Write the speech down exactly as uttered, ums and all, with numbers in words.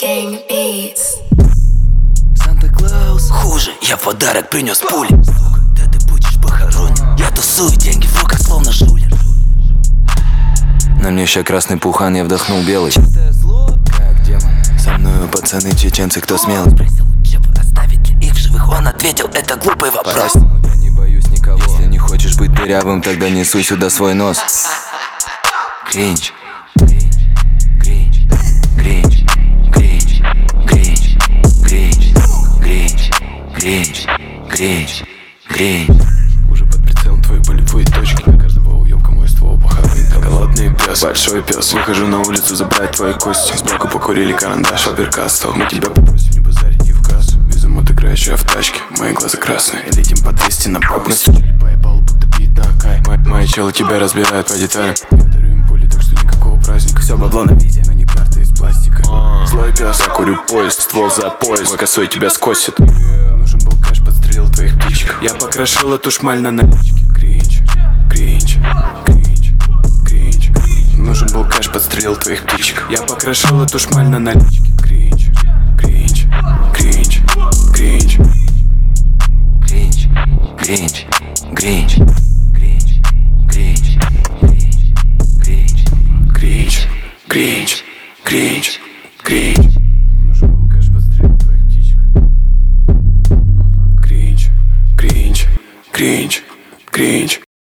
Gang Beats. Санта-Клаус хуже, я подарок принес пули. Сука, да ты будешь похоронен. Я тусую деньги в руках, словно шулер. На мне еще красный пухан, я вдохнул белый. Чистое зло, как демон. Со мною пацаны чеченцы, кто смелый. Спросил у Джепа, оставить ли их в живых. Он ответил, это глупый вопрос. Поэтому я не боюсь никого. Если не хочешь быть дырявым, тогда несу сюда свой нос. Кринж, кринж, кринж, кринж, кринж, кринж, кринж, кринж, кринж, кринж. Уже под прицелом твои болевые точки. На каждого уёбка мой ствол похоронит. Голодный пес, большой пес. Выхожу на улицу забрать твои кости. Сбоку покурили карандаш, оперкастл. Мы тебя попросим не базарить ни в кассу. Безумно играющая в тачке, мои глаза красные. Летим по двести на пропасть. Поебал, будто бит такая. Мои челы тебя разбирают по деталям. Я дарю им пули, так что никакого праздника. Все бабло на виде, но не карта из пластика. Злой пес, я курю поезд, ствол за поезд. Мой косой тебя скосит. Нужен был кэш, подстрелил твоих птичек. Я покрошил эту шмаль на наличке. Кринж, кринж, кринж, кринж. Нужен был кэш, подстрелил твоих птичек. Я покрошил эту шмаль на наличке. Кринж, кринж, кринж, кринж. Кринж, кринж, кринж, кринж, кринж, кринж, кринж, Кринж, кринж, кринж.